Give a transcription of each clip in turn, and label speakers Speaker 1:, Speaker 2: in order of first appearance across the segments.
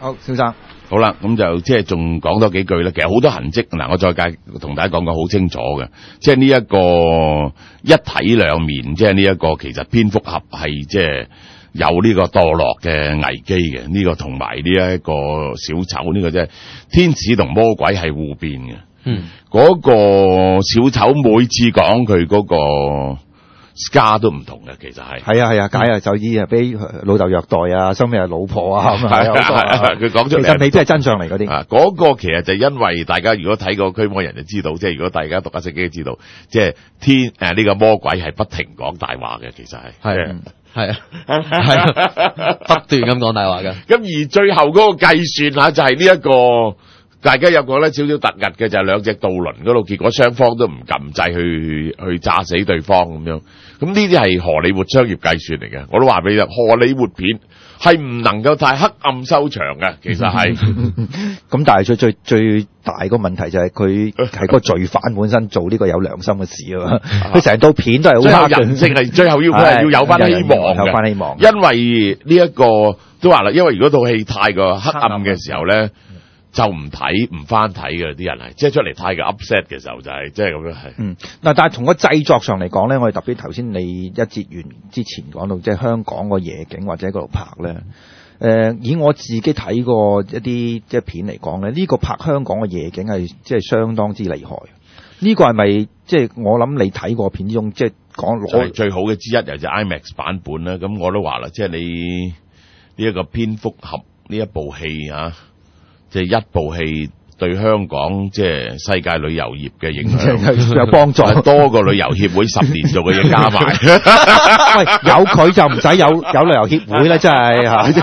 Speaker 1: 好，蕭生。
Speaker 2: 好啦，咁就即係仲講多幾句咧。其實好多痕跡嗱，我再同大家講個好清楚嘅，即係呢一個一體兩面，即係呢一個其實蝙蝠俠係即係有呢個墮落嘅危機嘅，呢個同埋呢一個小丑呢個即係天使同魔鬼係互變嘅。嗰個小丑每次講佢嗰個 scar 都唔同嘅，其實係
Speaker 1: 係啊，解啊就醫啊，俾老豆虐待啊，收尾係老婆啊咁啊，
Speaker 2: 佢講出嚟，
Speaker 1: 其實未必係真相嚟嗰啲。
Speaker 2: 嗰個其實就因為大家如果睇過驅魔人就知道，即係如果大家讀一聖經都知道，即係呢個魔鬼係不停講大話嘅，其實係
Speaker 3: 不斷咁講大話嘅。
Speaker 2: 咁而最後嗰個計算就係呢一個。大家有個咧少少突兀嘅就係兩隻渡輪嗰度，結果雙方都唔撳掣去炸死對方咁樣。咁呢啲係荷里活商業計算嚟嘅，我都話俾你聽，荷里活片係唔能夠太黑暗收場嘅，其實係。
Speaker 1: 咁但係最大個問題就係佢係個罪犯本身做呢個有良心嘅事啊嘛，佢成套片都係好黑
Speaker 2: 人性係最後佢係要有翻希望嘅，
Speaker 1: 有翻希望。
Speaker 2: 因為呢一個都話啦，因為如果套戲太過黑暗嘅時候咧。就唔翻睇嘅啲人係，即係出嚟太過 upset 嘅時候就係，即係咁樣係。
Speaker 1: 但係從個製作上嚟講咧，我哋特別頭先你一節完之前講到，即係香港個夜景或者嗰度拍咧，以我自己睇過一啲即係片嚟講咧，呢個拍香港嘅夜景係即係相當之厲害。呢個係咪即係我諗你睇過片之中，即係講攞
Speaker 2: 最好嘅之一又就 IMAX 版本啦。咁我都話啦，即係你呢一個蝙蝠俠呢一部戲啊。即係一部戲對香港即係世界旅遊業嘅影響
Speaker 1: 有幫助，
Speaker 2: 多過旅遊協會10年做嘅嘢加埋。
Speaker 1: 喂，有佢就唔使有旅遊協會啦，真係嚇，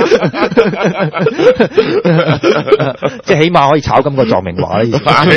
Speaker 1: 即係起碼可以炒咁個藏明華啦。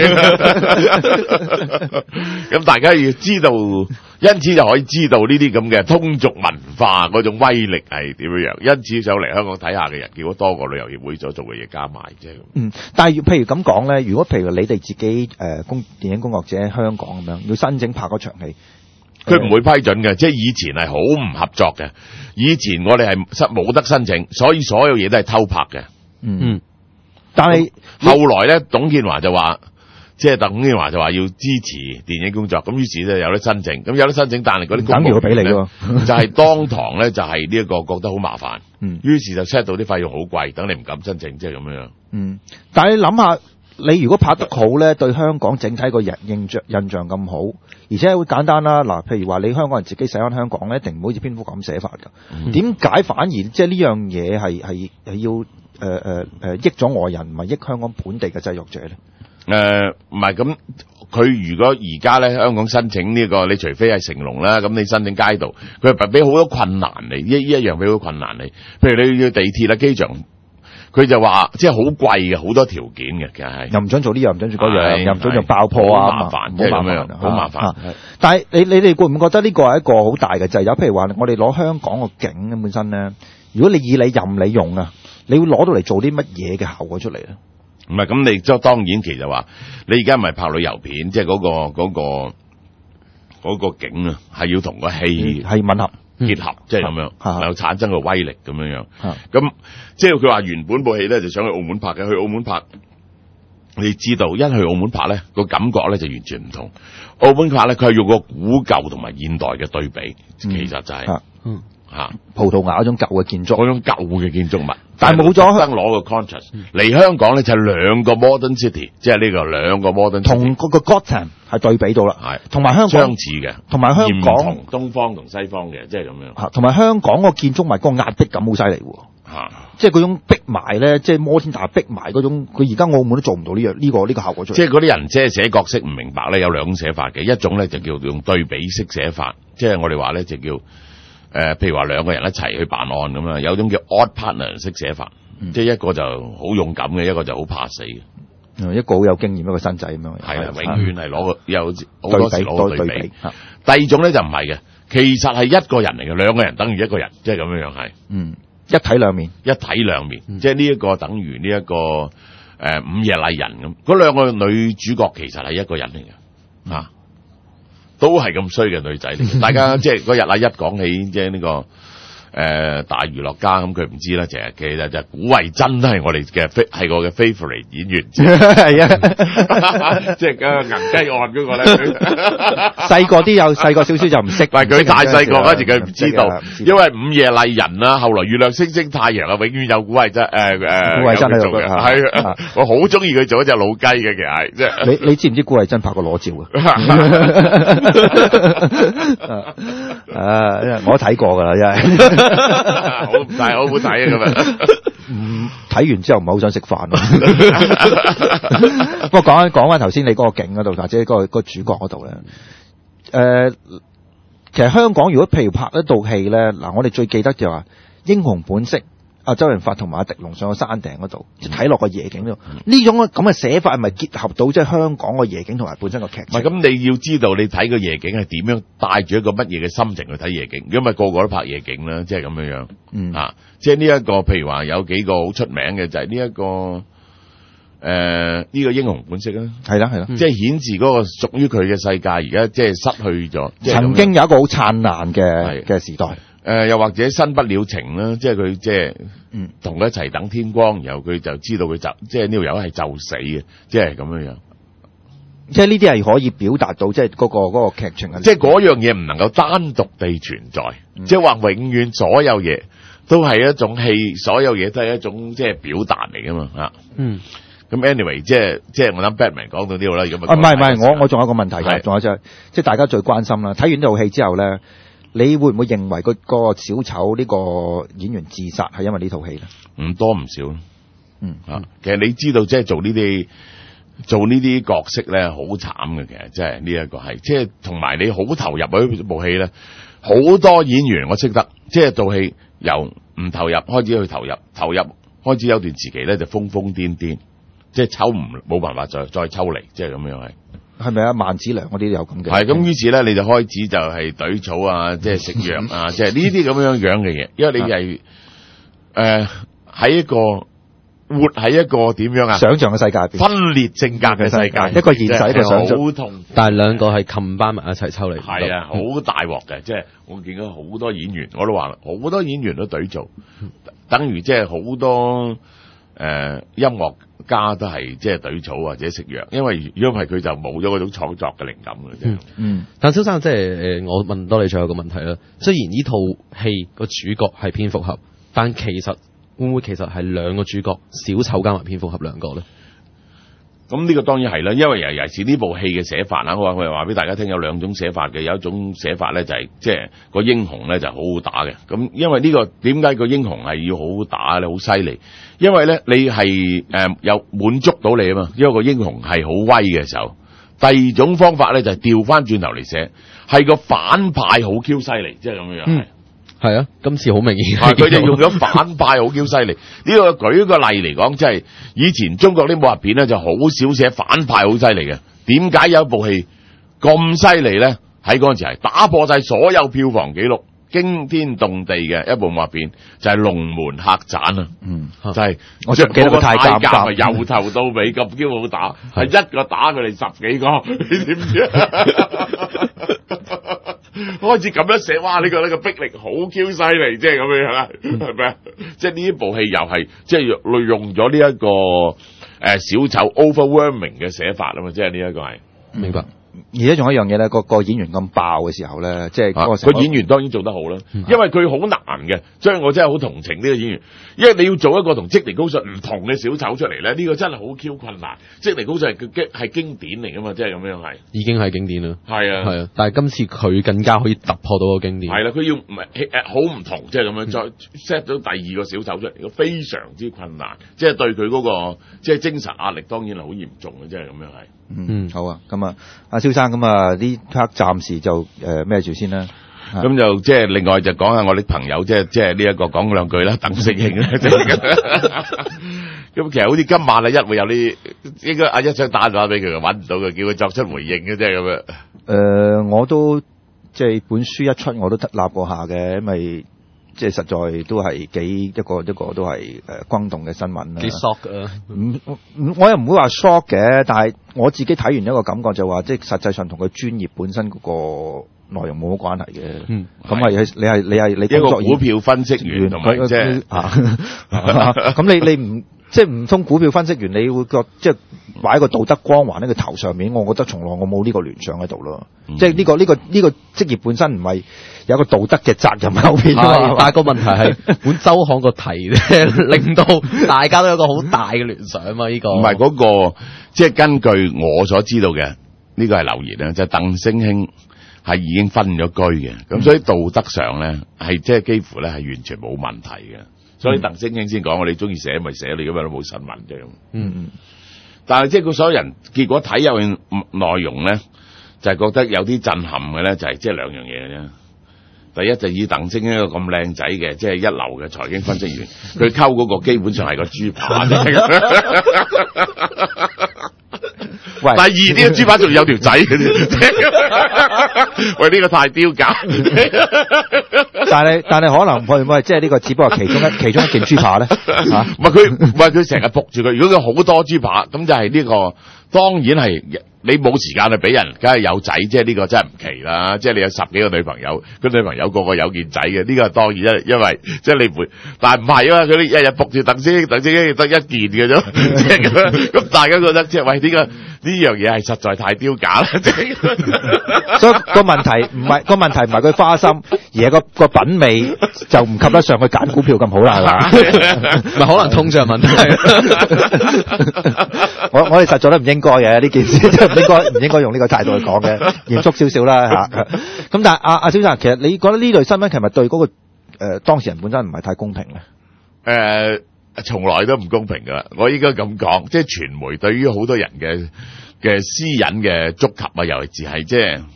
Speaker 2: 咁大家要知道，因此就可以知道呢啲咁嘅通俗文化嗰種威力係點樣。因此上嚟香港睇下嘅人，結果多過旅遊協會所做嘅嘢加埋啫。
Speaker 1: 但係譬如咁講咧，如果譬如你哋自己電影工作者喺香港咁樣要申請拍嗰場戲，
Speaker 2: 佢唔會批准嘅。即係以前係好唔合作嘅，以前我哋係冇得申請，所以所有嘢都係偷拍嘅。
Speaker 1: 但係
Speaker 2: 後來咧，董建華就話。即係董建華就話要支持電影工作，咁於是咧有得申請，咁有得申請，但係嗰啲公務員咧就係當堂咧就係呢一個覺得好麻煩，於是就 set 到啲費用好貴，等你唔敢申請，即係咁樣。
Speaker 1: 但係你諗下，你如果拍得好咧，對香港整體個印象咁好，而且好簡單啦。嗱，譬如話你香港人自己寫翻香港咧，一定唔好似蝙蝠咁寫法㗎。點解反而即係呢樣嘢係要益咗外人，唔係益香港本地嘅製作者咧？
Speaker 2: 唔係咁，佢如果而家咧香港申請呢個，你除非係成龍啦，咁你申請街道，佢係俾好多困難你，一樣俾好多困難你。譬如你要地鐵啦、機場，佢就話即係好貴嘅，好多條件嘅，其實係又唔准做呢樣，唔准做嗰樣，又唔准做爆破啊，好麻煩，即係咁樣，好麻煩。
Speaker 1: 但係你哋會唔會覺得呢個係一個好大嘅掣肘？譬如話我哋攞香港個景本身咧，如果你任你用啊，你會攞到嚟做啲乜嘢嘅效果出嚟咧？
Speaker 2: 唔係咁，你即係當然，其實話你而家唔係拍旅遊片，即係嗰個景啊，係要同個戲
Speaker 1: 係吻合
Speaker 2: 結合，即係咁樣，有產生個威力咁樣樣。咁即係佢話原本部戲咧就想去澳門拍嘅，去澳門拍，你知道一去澳門拍咧個感覺咧就完全唔同。澳門拍咧佢係用個古舊同埋現代嘅對比，其實就係
Speaker 1: 葡萄牙嗰種舊嘅建築，
Speaker 2: 嗰種舊嘅建築物。
Speaker 1: 但係冇咗
Speaker 2: 攞個 contrast 嚟香港咧，就兩個 modern city， 即係呢個兩個 modern city
Speaker 1: 同個 Gotham 係對比到啦，係同埋香港
Speaker 2: 相似嘅，
Speaker 1: 同埋香港
Speaker 2: 東方同西方嘅，即係咁樣。
Speaker 1: 同埋香港個建築物個壓迫感好犀利喎，即係嗰種逼埋咧，即係摩天大廈逼埋嗰種，佢而家澳門都做唔到呢個效果出嚟。
Speaker 2: 即係嗰啲人即係寫角色唔明白咧，有兩種寫法嘅，一種咧就叫用對比式寫法，即係我哋話咧就叫譬如話兩個人一齊去辦案咁啦，有種叫 odd partner 式寫法。即係一個就好勇敢嘅，一個就好怕死嘅。
Speaker 1: 一個好有經驗，一個新仔咁樣。
Speaker 2: 係啦，永遠係攞個有好多時攞個對比。第二種咧就唔係嘅，其實係一個人嚟嘅，兩個人等於一個人，即係咁樣樣係。
Speaker 1: 一體兩面，
Speaker 2: 一體兩面，即係呢一個等於呢一個午夜麗人咁。嗰兩個女主角其實係一個人嚟嘅，都係咁衰嘅女仔嚟嘅。大家即係嗰日一講起即係呢個。 大娛樂家，咁佢唔知啦。其實就古慧珍都係我哋嘅係我嘅 favourite 演員，
Speaker 1: 係啊，
Speaker 2: 即係個銀雞案嗰個咧。
Speaker 1: 細個啲有細個少少就唔識，
Speaker 2: 但係佢太細個嗰時佢唔知道，因為午夜麗人啦，後來月亮星星太陽啊，永遠有古慧珍
Speaker 1: 古慧珍喺度
Speaker 2: 嘅，係我好中意佢做一隻老雞嘅，其實係即係
Speaker 1: 你知唔知古慧珍拍過裸照啊？我睇過㗎啦，真係
Speaker 2: 好唔睇，好唔好睇啊咁啊！
Speaker 1: 睇完之後唔係好想食飯。不過講翻頭先你嗰個景嗰度，或者嗰個主角嗰度咧，其實香港如果譬如拍一套戲咧，嗱我哋最記得就話《英雄本色》。阿周潤發同埋阿狄龍上個山頂嗰度，睇落個夜景度，呢種咁嘅寫法係咪結合到即係香港個夜景同埋本身個劇情？
Speaker 2: 唔係咁，你要知道你睇個夜景係點樣，帶住一個乜嘢嘅心情去睇夜景，因為個個都拍夜景啦，即係咁樣樣。即係呢一個，譬如話有幾個好出名嘅就係呢一個呢個英雄本色啦，
Speaker 1: 係啦，
Speaker 2: 即係顯示嗰個屬於佢嘅世界，而家即係失去咗。
Speaker 1: 曾經有一個好燦爛嘅時代。
Speaker 2: 又或者新不了情啦，即係佢即係同佢一齊等天光，然後佢就知道佢就即係呢條友係就死嘅，即係咁樣樣。
Speaker 1: 即係呢啲係可以表達到即係嗰個劇情嘅，
Speaker 2: 即係嗰樣嘢唔能夠單獨地存在，即係話永遠所有嘢都係一種戲，所有嘢都係一種即係表達嚟噶嘛嚇。咁 anyway， 即係我諗 Batman 講到呢度啦，咁
Speaker 1: 唔係，我仲有一個問題嘅，仲有就係即係大家最關心啦。睇完呢套戲之後咧。你會唔會認為個小丑呢個演員自殺係因為呢套戲咧？
Speaker 2: 唔多唔少。其實你知道即係做呢啲角色咧，好慘嘅。其實即係呢一個係，即係同埋你好投入嗰部戲咧，好多演員我識得，即係做戲由唔投入開始去投入開始有段時期咧就瘋瘋癲癲，即係抽冇辦法再抽離，即係咁樣係。
Speaker 1: 係咪啊？萬梓良嗰啲都有咁嘅。
Speaker 2: 係咁，於是咧你就開始就係懟草啊，即係食藥啊，即係呢啲咁樣嘅嘢。因為你係喺一個活喺一個點樣啊？
Speaker 1: 想像嘅世界入邊，
Speaker 2: 分裂性格嘅世界，
Speaker 1: 一個現實，一個想像。
Speaker 2: 好痛，
Speaker 3: 但係兩個係冚班埋一齊抽離。
Speaker 2: 係啊，好大鑊嘅，即係我見到好多演員，我都話啦，好多演員都懟做，等於即係好多音樂家都係即係懟草或者食藥，因為如果唔係佢就冇咗嗰種創作嘅靈感嘅啫。
Speaker 3: 但蕭生即係我問多你最後一個問題啦。雖然呢套戲個主角係蝙蝠俠，但其實會唔會其實係兩個主角小丑加埋蝙蝠俠兩個咧？
Speaker 2: 咁呢個當然係啦，因為尤其是呢部戲嘅寫法啦，我話俾大家聽有兩種寫法嘅，有一種寫法咧就係即係個英雄咧就好好打嘅。咁因為呢個點解個英雄係要好好打咧？好犀利，因為咧你係有滿足到你啊嘛，因為個英雄係好威嘅時候。第二種方法咧就係調翻轉頭嚟寫，係個反派好 Q 犀利，即係咁樣樣。
Speaker 3: 係啊，今次好明顯。
Speaker 2: 佢就用咗反派好 Q 犀利。呢個舉個例嚟講，即係以前中國啲武俠片咧就好少寫反派好犀利嘅。點解有一部戲咁犀利咧？喺嗰陣時係打破晒所有票房紀錄，驚天動地嘅一部武俠片，就係《龍門客棧》啊。就係
Speaker 1: 我仲記得個太監
Speaker 2: 係由頭到尾咁 Q 好打，係一個打佢哋10幾個，你知唔知啊？開始咁樣寫，哇！呢個逼力好 Q 犀利，即係咁樣啦，係咪啊？即係呢一部戲又係即係用咗呢一個小丑 overwhelming 嘅寫法啊嘛，即係呢一個係
Speaker 3: 明白。
Speaker 1: 而且仲有一樣嘢咧，個演員咁爆嘅時候咧，即係個
Speaker 2: 演員當然做得好啦，因為佢好難嘅，所以我真係好同情呢個演員，因為你要做一個同積尼高遜唔同嘅小丑出嚟咧，呢個真係好 Q 困難。積尼高遜係經典嚟噶嘛，即係咁樣係
Speaker 3: 已經係經典啦，
Speaker 2: 係啊，
Speaker 3: 但係今次佢更加可以突破到個經典，
Speaker 2: 係啦，佢要唔係好唔同，即係咁樣再 set 到第二個小丑出嚟，非常之困難，即係對佢嗰個即係精神壓力當然係好嚴重嘅，即係咁樣係。
Speaker 1: 好啊，咁啊，阿蕭生咁啊，呢刻暫時就咩住先啦。
Speaker 2: 咁就即係另外就講下我啲朋友，即係呢一個講兩句啦，鄧成興啦。咁其實好似今晚啊，會有啲應該阿一想打電話俾佢，揾唔到佢，叫佢作出回應嘅啫咁樣。
Speaker 1: 我都即係本書一出，我都立過下嘅，因為即係實在都係一個都係轟動嘅新聞啦。
Speaker 3: 幾 shock 啊！
Speaker 1: 我又唔會話 shock 嘅，但係我自己睇完一個感覺就話，即係實際上同佢專業本身嗰個內容冇乜關係嘅。
Speaker 3: 嗯，
Speaker 1: 咁係你
Speaker 2: 一個
Speaker 1: 工作
Speaker 2: 股票分析員同埋即係
Speaker 1: 咁你唔即係唔通股票分析員你會覺即係擺一個道德光環喺個頭上面，我覺得從來我冇呢個聯想喺度咯。即係呢個職業本身唔係有個道德嘅責任喺後邊㗎嘛。
Speaker 3: 但係個問題係本周刊個題咧，令到大家都有個好大嘅聯想嘛。呢個
Speaker 2: 唔係嗰個，即係根據我所知道嘅呢個係留言啦，就係鄧星興係已經分咗居嘅，咁所以道德上咧係即係幾乎咧係完全冇問題嘅。所以鄧星興先講我哋中意寫咪寫，你咁樣都冇新聞啫。但係即係佢所有人結果睇有內容咧，就係覺得有啲震撼嘅咧，就係即係兩樣嘢嘅啫。第一就以鄧星興一個咁靚仔嘅，即係一流嘅財經分析員，佢溝嗰個基本上係個豬扒。
Speaker 1: 喂，
Speaker 2: 第二呢個豬扒仲有條仔嘅啫，喂呢個太丟架。
Speaker 1: 但係可能會唔會即係呢個只不過其中一件豬扒咧嚇？
Speaker 2: 唔係佢成日仆住佢，如果佢好多豬扒，咁就係呢個當然係你冇時間去俾人，梗係有仔，即係呢個真係唔奇啦。即係你有10幾個女朋友，個女朋友個個有件仔嘅，呢個當然因為即係你唔會，但係唔係啊？佢哋日日仆住鄧星興得一件嘅啫，即係咁樣。咁大家覺得即係喂呢樣嘢係實在太丟架啦！
Speaker 1: 所以個問題唔係佢花心，而係個品味就唔及得上佢揀股票咁好啦，係嘛？
Speaker 3: 唔係可能通脹問題。
Speaker 1: 我哋實在都唔應該嘅呢件事，即係唔應該用呢個態度去講嘅，嚴肅少少啦嚇。咁但係阿小生，其實你覺得呢類新聞其實對嗰個當事人本身唔係太公平咧？
Speaker 2: 從來都唔公平噶啦，我應該咁講，即係傳媒對於好多人嘅私隱嘅觸及啊，尤其是係即係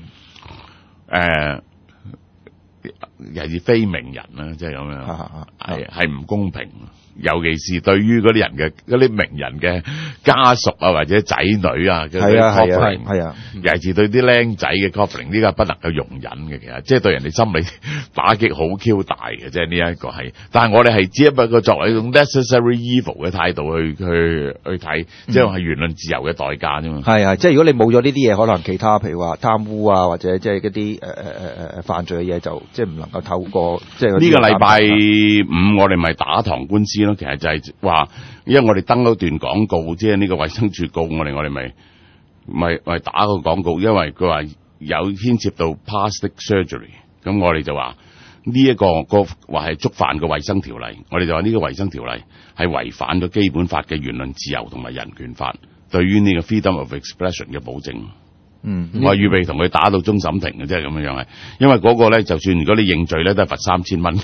Speaker 2: 尤其是非名人啦，即係咁樣，係唔公平。尤其是對於嗰啲人嘅嗰啲名人嘅家屬啊，或者仔女啊，
Speaker 1: 係啊，
Speaker 2: 尤其是對啲僆仔嘅 covering 呢個不能夠容忍嘅，其實即係對人哋心理打擊好 Q 大嘅，即係呢一個係。但係我哋係只不過作為一種 necessary evil 嘅態度去睇，即係言論自由嘅代價啫嘛。係
Speaker 1: 即係如果你冇咗呢啲嘢，可能其他譬如話貪污啊，或者即係嗰啲犯罪嘅嘢，就即係唔能夠透過即係
Speaker 2: 呢個禮拜5我哋咪打堂官司咯。其實就係話，因為我哋登咗段廣告，即係呢個衛生署告我哋咪打個廣告，因為佢話有牽涉到 plastic surgery， 咁我哋就話呢一個話係觸犯個衛生條例，我哋就話呢個衛生條例係違反咗基本法嘅言論自由同埋人權法對於呢個 freedom of expression 嘅保證。我係預備同佢打到終審庭嘅，即係咁樣係，因為嗰個咧，就算如果你認罪咧，都係罰3000蚊。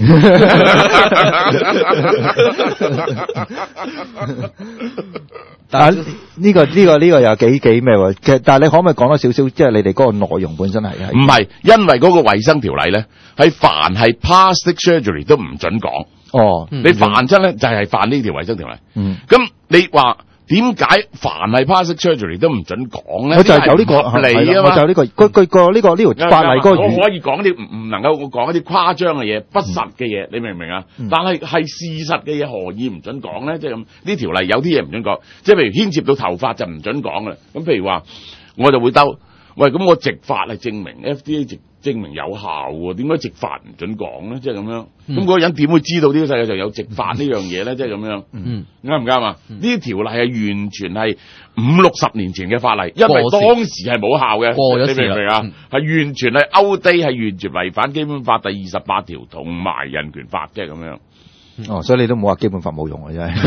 Speaker 1: 但係呢個又幾咩喎？其實但係你可唔可以講多少少，即係你哋嗰個內容本身係
Speaker 2: 唔係？因為嗰個衛生條例咧，係凡係 plastic surgery 都唔準講。你犯親咧就係犯呢條衛生條例。咁你話？點解凡係 plastic surgery 都唔準講咧？
Speaker 1: 我就係有呢個
Speaker 2: 合理啊嘛，
Speaker 1: 我就有呢個呢條法例嗰個。
Speaker 2: 我可以講啲唔能夠講一啲誇張嘅嘢、不實嘅嘢，你明唔明啊？但係事實嘅嘢何以唔準講咧？即係咁呢條例有啲嘢唔準講，即係譬如牽涉到頭髮就唔準講噶啦。咁譬如話，我就會兜喂，咁我植髮係證明 FDA 證明有效喎，點解植髮唔準講咧？即係咁樣，咁嗰個人點會知道呢個世界上有植髮呢樣嘢咧？即係咁樣，啱唔啱啊？呢條例係完全係50-60年前嘅法例，因為當時係冇效嘅，你明唔明啊？係完全係 outdate，係完全違反基本法第28條同埋人權法，即係咁樣。
Speaker 1: 所以你都冇話基本法冇用啊，真係。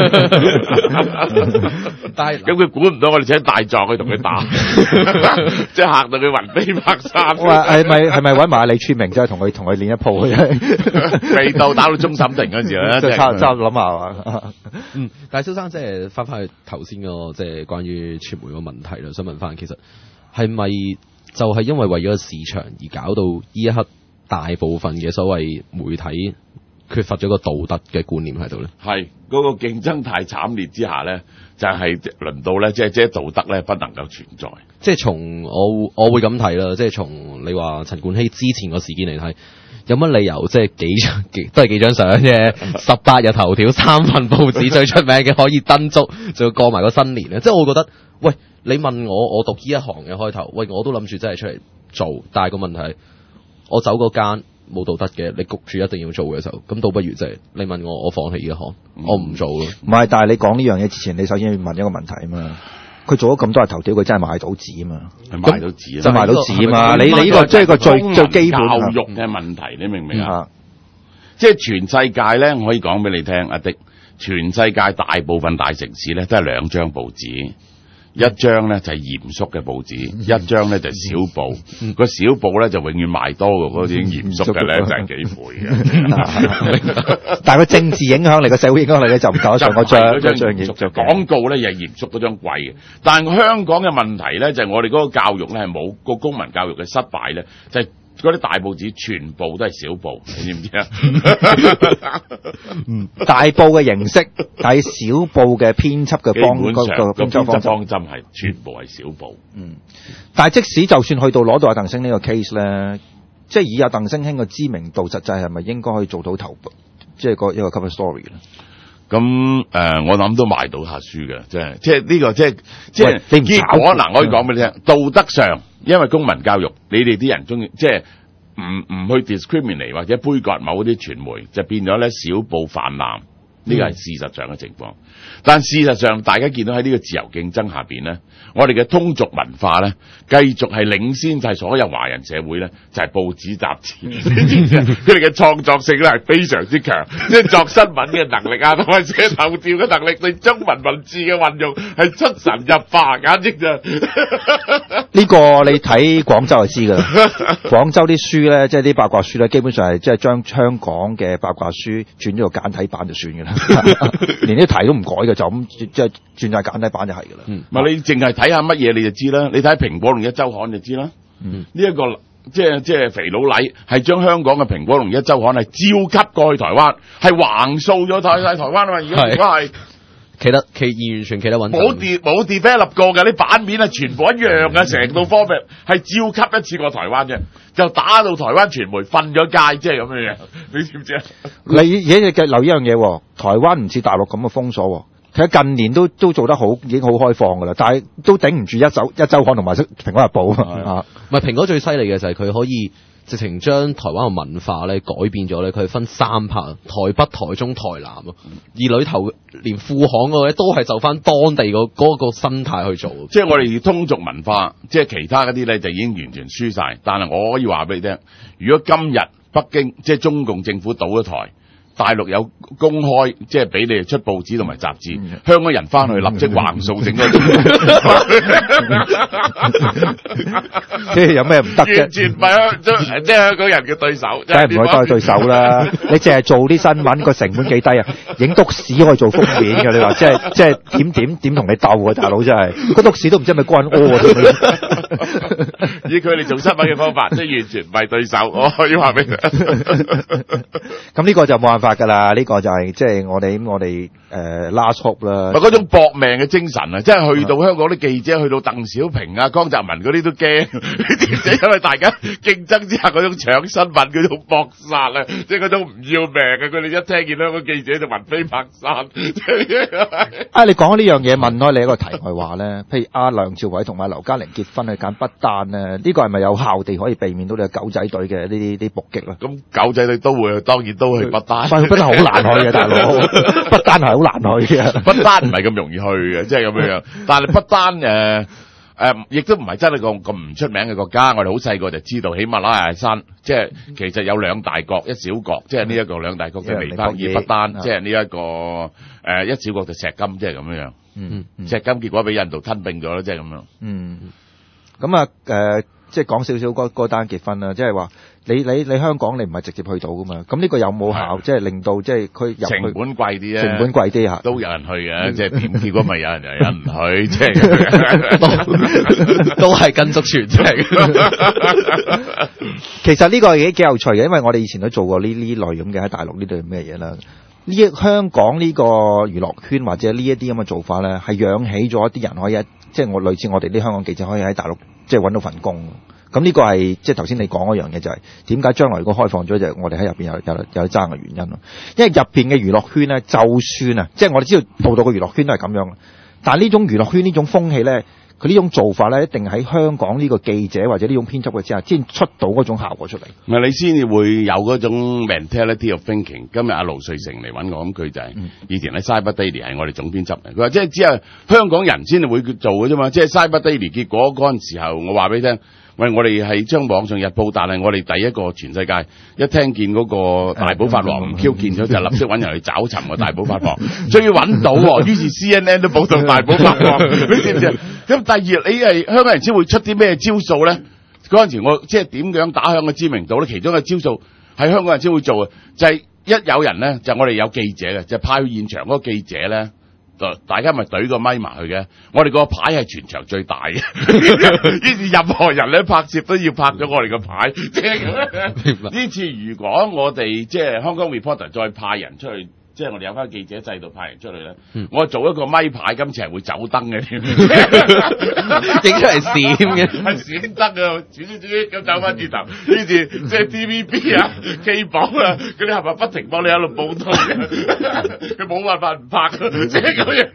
Speaker 2: 但係咁佢估唔到我哋請大狀去同佢打，即係嚇到佢魂飛魄散。
Speaker 1: 係咪揾埋李柱銘，即係同佢練一鋪嘅？
Speaker 2: 未到打到終審庭嗰陣時咧，
Speaker 1: 即係差諗下嘛。
Speaker 3: 但係蕭生即係翻去頭先個即係關於傳媒個問題啦，想問翻，其實係咪就係因為為咗市場而搞到呢一刻大部分嘅所謂媒體缺乏咗個道德嘅觀念喺度咧？係
Speaker 2: 嗰個競爭太慘烈之下咧，就係輪到咧，即係道德咧不能夠存在。
Speaker 3: 即係從我會咁睇啦，即係從你話陳冠希之前個事件嚟睇，有乜理由即係都係幾張相啫，18日頭條3份報紙最出名嘅可以登足，仲要過埋個新年咧？即係我覺得，喂，你問我讀呢一行嘅開頭，喂，我都諗住真係出嚟做，但係個問題係我走嗰間冇道德嘅，你焗住一定要做嘅時候，咁倒不如即係你問我放棄呢行，我唔做咯。
Speaker 1: 唔係，但係你講呢樣嘢之前，你首先要問一個問題啊嘛。佢做咗咁多日頭條，佢真係賣到紙啊嘛，
Speaker 2: 賣到紙
Speaker 1: 就賣到紙啊嘛。你呢個即係個最基本
Speaker 2: 教育嘅問題，你明唔明啊？即係全世界咧，我可以講俾你聽，阿迪，全世界大部分大城市咧都係2張報紙。一張咧就係嚴肅嘅報紙，一張咧就係小報。個小報咧就永遠賣多過嗰啲嚴肅嘅咧，就係幾倍嘅。
Speaker 1: 但係個政治影響力、個社會影響力咧就唔夠上嗰張嚴肅。
Speaker 2: 廣告咧又係嚴肅嗰張貴嘅。但係香港嘅問題咧就係我哋嗰個教育咧係冇個公民教育嘅失敗咧，就係嗰啲大報紙全部都係小報，你知唔知啊？
Speaker 1: 大報嘅形式，但係小報嘅編輯嘅
Speaker 2: 編輯方針係全部係小報。
Speaker 1: 但係即使就算去到攞到阿鄧星呢個 case 咧，即係以阿鄧星興嘅知名度，實際係咪應該可以做到頭，即係一個 cover story 咧？
Speaker 2: 咁我諗都賣到下書嘅，即係呢個即係結果嗱，我可以講俾你聽，道德上因為公民教育，你哋啲人中意即係唔去 discriminate 或者杯葛某啲傳媒，就變咗咧小報泛濫，呢個係事實上嘅情況。但事實上，大家見到喺呢個自由競爭下邊咧，我哋嘅通俗文化咧，繼續係領先晒所有華人社會咧，就係報紙雜誌，佢哋嘅創作性咧係非常之強，即係作新聞嘅能力啊，同埋寫頭條嘅能力，對中文字嘅運用係出神入化，簡直就
Speaker 1: 呢個你睇廣州就知㗎啦。廣州啲書咧，即係啲八卦書咧，基本上係即係將香港嘅八卦書轉咗個簡體版就算㗎啦，連啲題都唔改嘅。就咁即係轉晒簡體版就係㗎啦。
Speaker 2: 唔係你淨係睇下乜嘢你就知啦。你睇《蘋果同一週刊》就知啦。呢一個即係肥佬黎係將香港嘅《蘋果同一週刊》係照級過去台灣，係橫掃咗台灣啊嘛。而家係
Speaker 3: 完全企得穩。
Speaker 2: 冇 develop 過嘅，啲版面係全部一樣嘅，成套 format 係照級一次過台灣啫，就打到台灣傳媒瞓咗街，即係咁樣樣。你知唔知啊？
Speaker 1: 你而家留意一樣嘢，台灣唔似大陸咁嘅封鎖。其實近年都做得好，已經好開放㗎啦，但係都頂唔住一週刊同埋《蘋果日報》啊。唔
Speaker 3: 係蘋果最犀利嘅就係佢可以直情將台灣嘅文化咧改變咗咧，佢係分3拍，台北、台中、台南啊，而裏頭連副行嗰個咧都係就翻當地嗰個生態去做。
Speaker 2: 即係我哋通俗文化，即係其他嗰啲咧就已經完全輸晒。但係我可以話俾你聽，如果今日北京即係中共政府倒咗台，大陸有公開，即係俾你哋出報紙同埋雜誌，香港人翻去立即橫掃整個，
Speaker 1: 即係有咩唔得啫？
Speaker 2: 完全唔係即係香港人嘅對手，
Speaker 1: 梗係唔可以當佢對手啦！你淨係做啲新聞，個成本幾低啊？影篤屎可以做封面嘅，你話即係點同你鬥啊？大佬真係個篤屎都唔知係咪關屙啊！
Speaker 2: 以佢哋做新聞嘅方法，即係完全唔係對手。我可以話俾你。
Speaker 1: 咁呢個就冇辦法㗎啦，呢個就係即係我哋last hope 啦。
Speaker 2: 嗰種搏命嘅精神啊，即係去到香港啲記者，去到鄧小平啊、江澤民嗰啲都驚，啲記者因為大家競爭之下嗰種搶新聞嗰種搏殺啊，即係嗰種唔要命啊，佢哋一聽見香港記者就魂飛魄散。
Speaker 1: 你講呢樣嘢，問開你一個題外話咧，譬如阿梁朝偉同埋劉嘉玲結婚去揀不丹咧，呢個係咪有效地可以避免到你狗仔隊嘅呢啲伏擊咧？
Speaker 2: 咁狗仔隊都會，當然都去不丹。
Speaker 1: 不丹好難去嘅，大佬，不丹係好難去嘅。
Speaker 2: 不丹唔係咁容易去嘅，即係咁樣。但係不丹亦都唔係真係咁唔出名嘅國家。我哋好細個就知道喜馬拉雅山，即係其實有2大國一小國，即係呢一個2大國嘅尼泊爾、不丹，即係呢一個一小國就石金，即係咁樣。石金結果俾印度吞併咗啦，即係咁樣。
Speaker 1: 咁啊即係講少少嗰單結婚啦，即係話你香港你唔係直接去到噶嘛？咁呢個有冇效？即係令到即係佢入去
Speaker 2: 成本貴啲啊？
Speaker 1: 成本貴啲嚇，
Speaker 2: 都有人去嘅，即係點結果咪有人唔去，即係
Speaker 3: 都係跟足全程。
Speaker 1: 其實呢個嘢幾有趣嘅，因為我哋以前都做過呢類咁嘅喺大陸呢類咩嘢啦。香港呢個娛樂圈或者呢一啲咁嘅做法咧，係養起咗一啲人可以即係類似我哋啲香港記者可以喺大陸即係揾到份工。咁呢個係即係頭先你講嗰樣嘢，就係點解將來如果開放咗，就係我哋喺入邊有爭嘅原因咯。因為入邊嘅娛樂圈咧，就算啊，即係我哋知道度個娛樂圈都係咁樣，但係呢種娛樂圈呢種風氣咧， 佢呢種做法咧，一定喺香港呢個記者或者呢種編輯嘅之下，先出到嗰種效果出嚟。
Speaker 2: 唔係你先至會有嗰種 mentality of thinking。今日阿盧瑞成嚟揾我，咁佢就係以前喺 Cyber Daily 係我哋總編輯嘅。佢話即係只係香港人先會做嘅啫嘛。即係 Cyber Daily 結果嗰陣時候，我話俾你聽。喂，我哋係將網上日報，但係我哋第一個全世界一聽見嗰個大寶法王唔 Q 見咗，就立即揾人去找尋個大寶法王，終於揾到喎。於是 CNN 都報道大寶法王，你知唔知？咁第二，你係香港人先會出啲咩招數咧？嗰陣時我即係點樣打響個知名度咧？其中嘅招數係香港人先會做嘅，就係一有人咧，就我哋有記者嘅，就派去現場嗰個記者咧。大家咪懟個咪埋去嘅，我哋個牌係全場最大嘅，於是任何人咧拍攝都要拍咗我哋個牌。即係呢次如果我哋即係香港 reporter 再派人出去，即係我哋有翻記者制度派人出去咧，我做一個咪牌，今次係會走燈嘅，
Speaker 3: 影出嚟閃嘅，
Speaker 2: 係閃燈啊，咁走翻轉頭，於是即係 TVB 啊、K 寶啊，嗰啲係咪不停幫你喺度報道嘅？佢冇辦法唔拍，即係咁樣。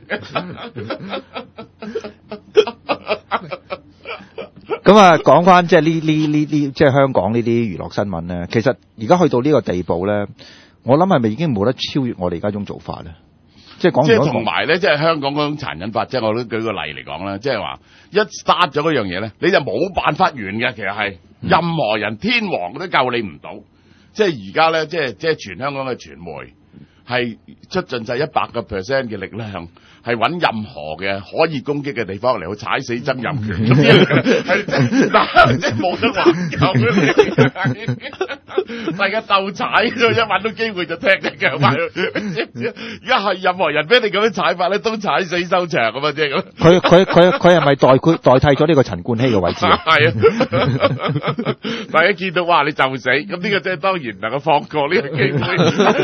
Speaker 1: 咁啊，講翻即係呢即係香港呢啲娛樂新聞咧，其實而家去到呢個地步咧。我諗係咪已經冇得超越我哋而家種做法咧？即係講，即係
Speaker 2: 同埋咧，即係香港嗰種殘忍法，即係我都舉個例嚟講啦，即係話一 start 咗嗰樣嘢咧，你就冇辦法完嘅。其實係任何人天王都救你唔到。即係而家咧，即係全香港嘅傳媒係出盡晒100% 嘅力量。係揾任何嘅可以攻擊嘅地方嚟去踩死曾蔭權，係即係冇得挽救嘅，大家鬥踩，一揾到機會就踢你腳埋。而家係任何人俾你咁樣踩法咧，都踩死收場咁啊！即係咁。
Speaker 1: 佢係咪代替咗呢個陳冠希嘅位置？
Speaker 2: 係啊！大家見到哇，你就死咁呢個即係當然唔能夠放過呢個機會，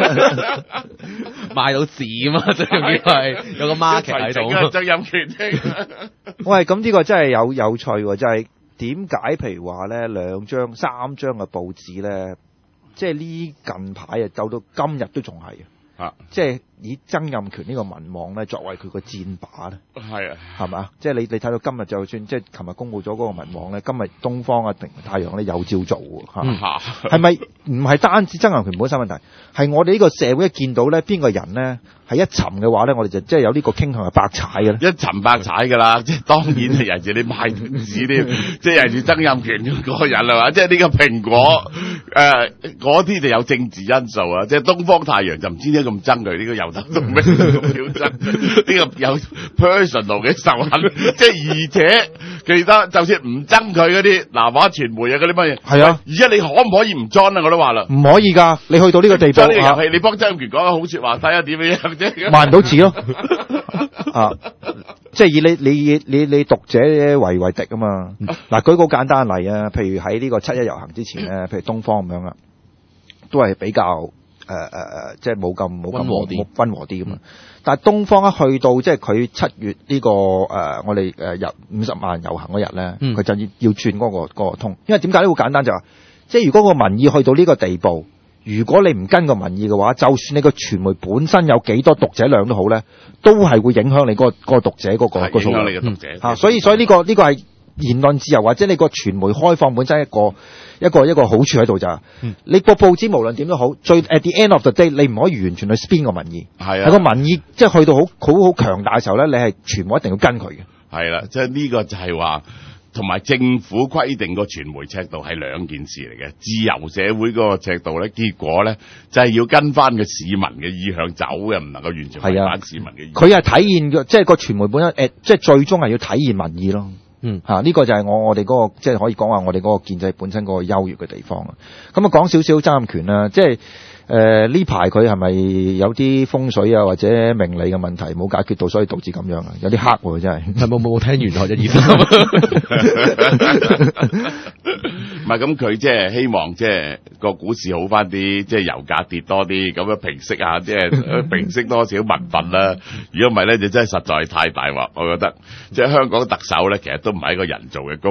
Speaker 3: 賣到字啊嘛！最重要係有個媽。喺度
Speaker 2: 曾蔭權
Speaker 1: 喂，咁呢個真係有趣喎！就係點解譬如話咧2張3張嘅報紙咧，即係呢近排啊，走到今日都仲係啊，即係以曾蔭權呢個民望咧作為佢個戰靶咧，
Speaker 2: 係啊，
Speaker 1: 係嘛？即係你睇到今日就算即係琴日公佈咗嗰個民望咧，今日東方啊、太陽咧有照做喎，係咪唔係單止曾蔭權本身問題，係我哋呢個社會一見到咧邊個人咧係一沉嘅話咧，我哋就即係有呢個傾向係白踩嘅咧，
Speaker 2: 一沉白踩㗎啦，即係當然係人哋你賣斷紙添，即係人哋曾蔭權嗰個人係嘛？即係呢個蘋果嗰啲就有政治因素啊，即係東方太陽就唔知點解咁憎佢呢個由頭到尾咁標真，呢個有 personal 嘅仇恨，即係而且記得就算唔憎佢嗰啲南華傳媒啊嗰啲乜嘢，係啊，而家你可唔可以唔 join 啊？我都話啦，唔
Speaker 1: 可以㗎，你去到呢個地步，
Speaker 2: 呢個遊戲你幫曾蔭權講個好説話，睇下點樣啫，
Speaker 1: 賣唔到字咯，啊，即係以你讀者為敵啊嘛。嗱，舉個簡單例啊，譬如喺呢個7一遊行之前咧，譬如東方咁樣啊，都係比較即係冇咁溫和啲咁嘛。但係東方一去到即係佢7月呢個我哋入50萬遊行嗰日咧，佢就要轉嗰個通，因為點解呢？好簡單就係話，即係如果個民意去到呢個地步，如果你唔跟個民意嘅話，就算你個傳媒本身有幾多讀者量都好咧，都係會影響你嗰個讀者嗰個數量。
Speaker 2: 影響你嘅讀者。
Speaker 1: 所以呢個係言論自由或者你個傳媒開放本身一個好處喺度咋。你個報紙無論點都好，最 at the end of the day，你唔可以完全去 spin 個民意。係啊，個民意即係去到好強大嘅時候咧，你係傳媒一定要跟佢嘅。
Speaker 2: 係啦，即係呢個就係話。同埋政府規定個傳媒尺度係兩件事嚟嘅，自由社會嗰個尺度咧，結果咧就係要跟翻個市民嘅意向走嘅，唔能夠完全違反市民嘅意向。
Speaker 1: 佢係體現嘅，即係個傳媒本身即係最終係要體現民意咯。呢個就係我哋嗰個即係可以講話我哋嗰個建制本身嗰個優越嘅地方啊。咁啊講少少曾蔭權啦，即係。呢排佢係咪有啲風水啊或者命理嘅問題冇解決到，所以導致咁樣啊？有啲黑喎，真係。係冇聽完學123。
Speaker 2: 唔係咁，佢即係希望即係個股市好翻啲，即係油價跌多啲，咁樣平息下，即係平息多少民憤啦。如果唔係咧，就真係實在太大鑊。我覺得即係香港特首咧，其實都唔係一個人做嘅工，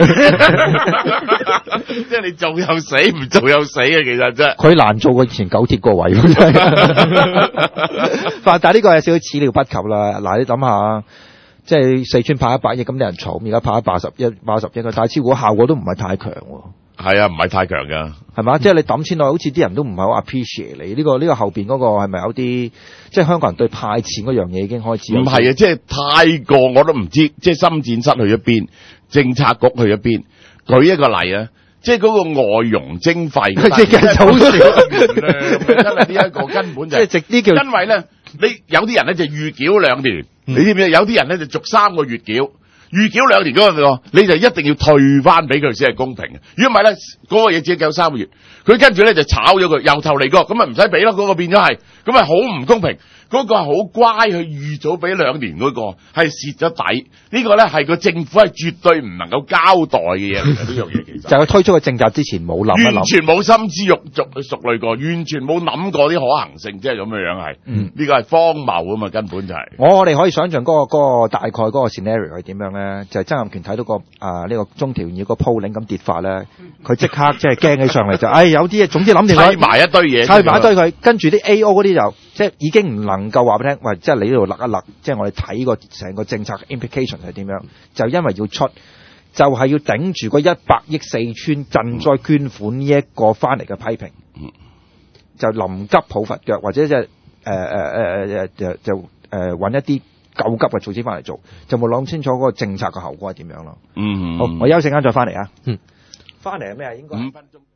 Speaker 2: 即係你做又死，唔做又死嘅，其實真係。佢難做過以前9鐵個位，真係。但係呢個有少少始料不及啦。嗱，你諗下，
Speaker 1: 即係四川派100億咁啲人嘈，而家派80億嘅，但係似乎效果都唔係太強喎。
Speaker 2: 係啊，唔係太強㗎。
Speaker 1: 係嘛？即係你抌錢落去，好似啲人都唔係好 appreciate 你呢個後邊嗰個係咪有啲即係香港人對派錢嗰樣嘢已經開始
Speaker 2: 唔係啊，即係太過我都唔知，即係深圳失去一邊，政策局去一邊。舉一個例啊，即係嗰個外傭徵費，
Speaker 1: 即係好少
Speaker 2: 真係呢一個根本就係
Speaker 1: 即係直啲叫，
Speaker 2: 因為咧，你有啲人咧就預繳2年，你知唔知？有啲人咧就續3個月繳。預繳2年嗰個，你就一定要退翻俾佢先係公平嘅。如果唔係咧，嗰個嘢只夠3個月，佢跟住咧就炒咗佢，由頭嚟過，咁咪唔使俾咯。嗰個變咗係，咁咪好唔公平。嗰個係好乖，去預早俾2年嗰個係蝕咗底。呢個咧係個政府係絕對唔能夠交代嘅嘢嚟嘅。呢樣嘢其實
Speaker 1: 就係佢推出個政策之前冇諗一諗，
Speaker 2: 完全冇深思熟慮過，完全冇諗過啲可行性，即係咁樣樣係。呢個係荒謬啊嘛，根本就係。
Speaker 1: 我哋可以想象嗰個大概嗰個 scenario 係點樣咧？就係曾蔭權睇到個呢個中條要個鋪領咁跌法咧，佢即刻即係驚起上嚟就，有啲嘢，總之諗掂佢
Speaker 2: 砌埋一堆嘢，
Speaker 1: 砌埋一堆佢，跟住啲 AO 嗰啲就即係已經唔能夠話俾你聽，喂，即係你呢度勒一勒，即係我哋睇個成個政策 implication 係點樣，就因為要出，就係要頂住嗰100億四川賑災捐款呢一個翻嚟嘅批評，就臨急抱佛腳，或者就揾一啲救急嘅措施翻嚟做，就冇諗清楚嗰個政策嘅後果係點樣咯。好，我休息間再翻嚟啊。翻嚟係咩啊？應該5分鐘。